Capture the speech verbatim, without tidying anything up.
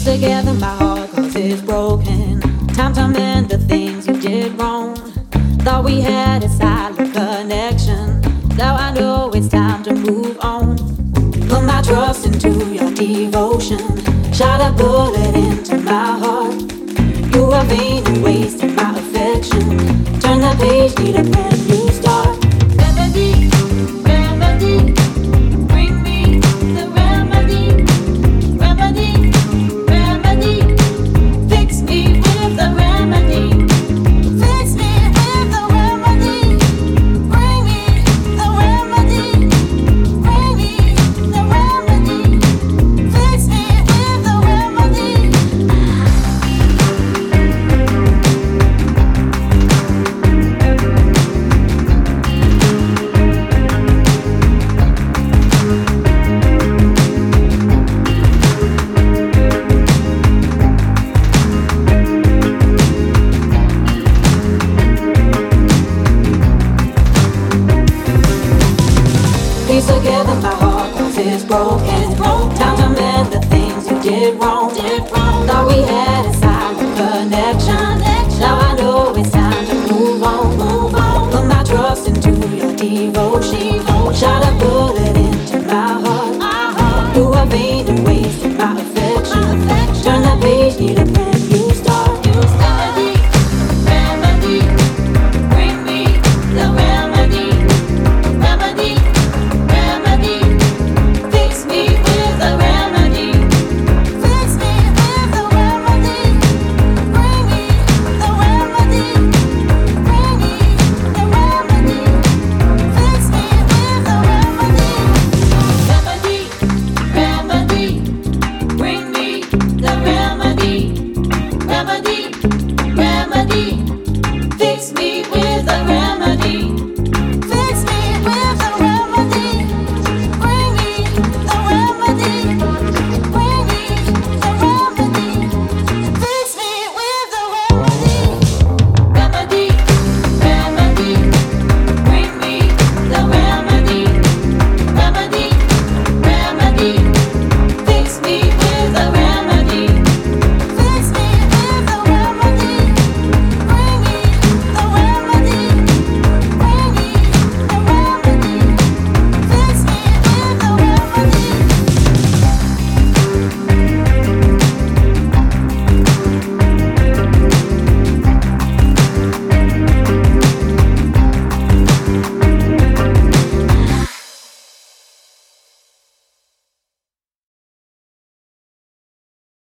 Together my heart cause it's broken. Time to mend the things you did wrong. Thought we had a silent connection. Now I know it's time to move on. Put my trust into your devotion. Shot a bullet into my heart. You are vain and wasted my affection. Turn the page, need a brand new start. Remedy, remedy, bring me the remedy. Remedy, remedy, fix me with the remedy. Fix me with the remedy. Bring me the remedy. Bring me the remedy. Fix me with the remedy. Piece together my heart cause it's broken. Time to mend the things you did wrong. Thought we had a silent connection. Now I know it's time to move on. Put my trust into your devotion. Shot a bullet into my heart. You are vain and wasted my affection. Turn the page, need a brand